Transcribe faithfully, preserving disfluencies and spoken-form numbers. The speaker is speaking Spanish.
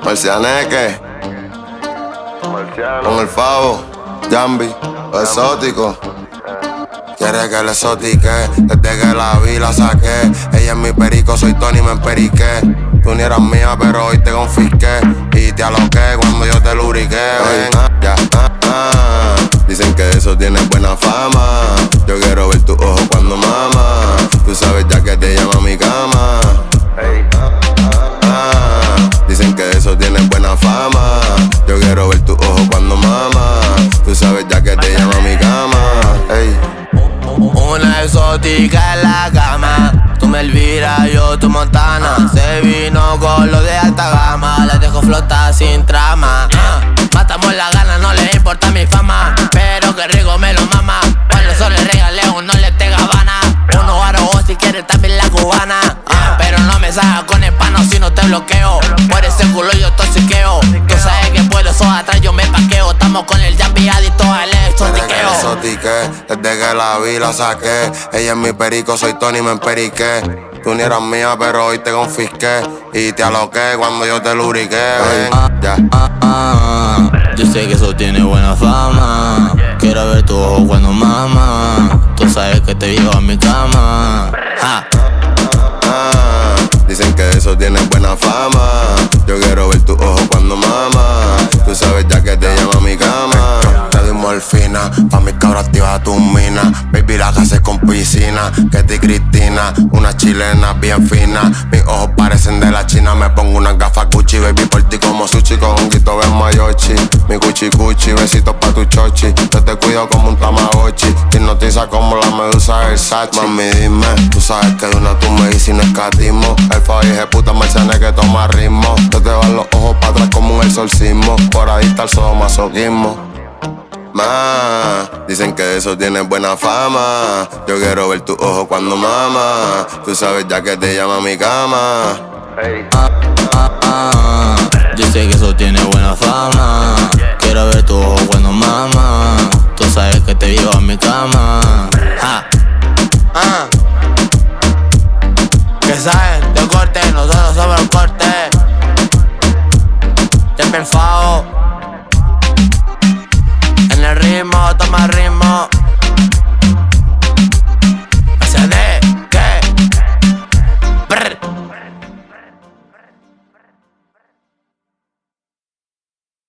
Marcianeque, con el Favo, Jambi, lo exótico. Quiere que le exotique, desde que la vi la saqué. Ella es mi perico, soy Tony, me emperiqué. Tú ni eras mía, pero hoy te confisqué. Y te aloqué cuando yo te lubriqué. Ven, ya, ah, ah. Dicen que eso tiene buena fama. Yo quiero ver tus ojos cuando mama. Tú sabes ya que te llama a mi cama. Ah, dicen que eso tiene buena fama. Yo quiero ver tus ojos cuando mama. Tú sabes ya que te llama a mi cama. Ey. Una exótica en la cama. Tú me Elvira, yo tu Montana. Se vino con lo de alta gama. La dejo flotar sin trama. uh, Matamos la gana, no le importa mi fama. Pero que rico me lo mama. Cuando solo le regalé uno le te gabana. Uno arrojo si quieres también la cubana. uh, Pero no me salgas con el pano si no te bloqueo. Por ese culo yo toxiqueo. Tú sabes que puedo, eso atrás yo me paqueo. Estamos con el Jambi adicto al exotiqueo. Exotiqué, desde que la vi la saqué. Ella es mi perico, soy Tony, me emperiqué. Tú ni eras mía, pero hoy te confisqué. Y te aloqué cuando yo te lubriqué. Ven, ya. Ah, ah, yo sé que eso tiene buena fama. Quiero ver tu ojo cuando mama. Tú sabes que te llevo a mi cama. ah. Ah, dicen que eso tiene buena fama. Yo quiero ver tus ojos cuando mama. Tú sabes ya que te llama a mi cama. Te doy morfina, pa' mis cabras activa tu mina. Baby, la casa es con piscina. Que ti Cristina, una chilena bien fina. Mis ojos parecen de la China. Me pongo unas gafas Gucci, baby, por ti como sushi. Con un guito ven mayochi. Mi cuchi cuchi, besitos pa' tu chochi. Yo te cuido como un tamagotchi. Te hipnotiza como la medusa Versace. Mami, dime, tú sabes que de una tú me dices y no escatismo. El Fabi es puta Marcianeque que toma ritmo. Yo te van los ojos pa' atrás como un exorcismo. Por ahí está el sadomasoquismo. Ma, dicen que eso tiene buena fama. Yo quiero ver tus ojos cuando mama. Tú sabes ya que te llama a mi cama. Ah, ah, ah. Yo sé que eso tiene buena fama. Quiero ver tu ojo cuando mama. Tú sabes que te llevo a mi cama. ah. Ah. Que saben de corte, nosotros somos el corte. Siempre el Favo. En el ritmo, toma ritmo.